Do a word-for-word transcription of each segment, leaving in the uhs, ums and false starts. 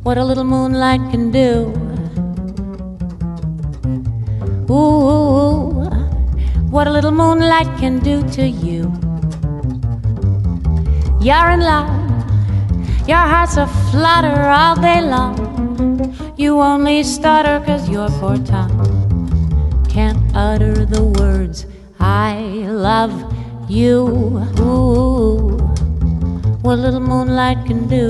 what a little moonlight can do. Ooh, what a little moonlight can do to you. You're in love, your heart's a flutter all day long. You only stutter 'cause your poor tongue can't utter the words I love you. Ooh, what a little moonlight can do.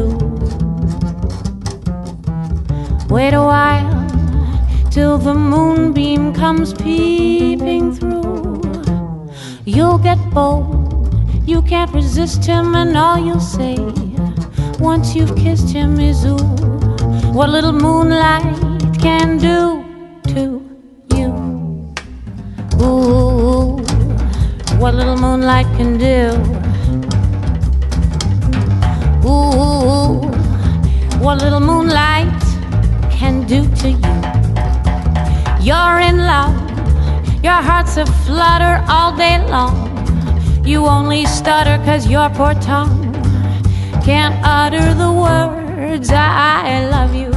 Wait a while till the moonbeam comes peeping through. You'll get bold, you can't resist him, and all you'll say once you've kissed him is ooh, what little moonlight can do to you. Ooh, what little moonlight can do. Ooh, what little moonlight can do to you. You're in love, your heart's a flutter all day long. You only stutter 'cause your poor tongue can't utter the words I love you.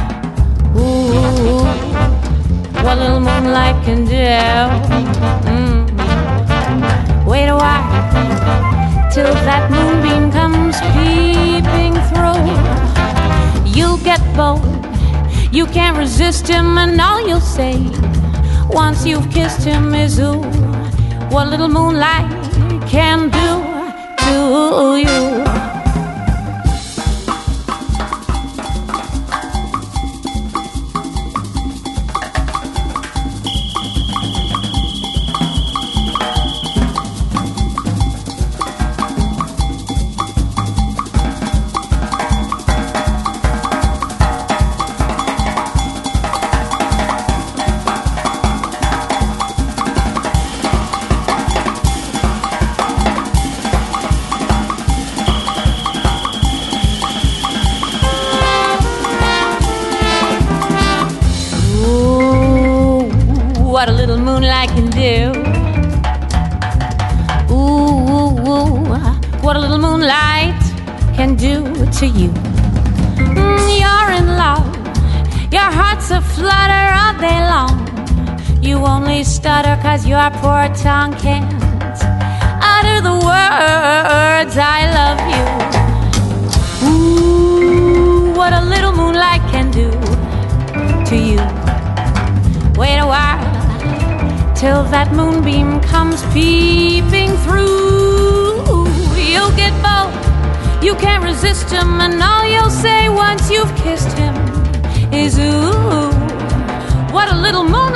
Ooh, what little moonlight can do. Mm. Wait a while till that moonbeam comes peeping through. You'll get bold, you can't resist him, and all you'll say once you've kissed him is ooh, what little moonlight can do to you. What a little moonlight can do. Ooh, ooh, ooh, what a little moonlight can do to you. Mm, you're in love, your heart's a flutter all day long. You only stutter 'cause your poor tongue can't utter the words I love you. Ooh, what a little moonlight can do to you. Wait a while till that moonbeam comes peeping through. You'll get bold, you can't resist him, and all you'll say once you've kissed him is ooh, what a little moonlight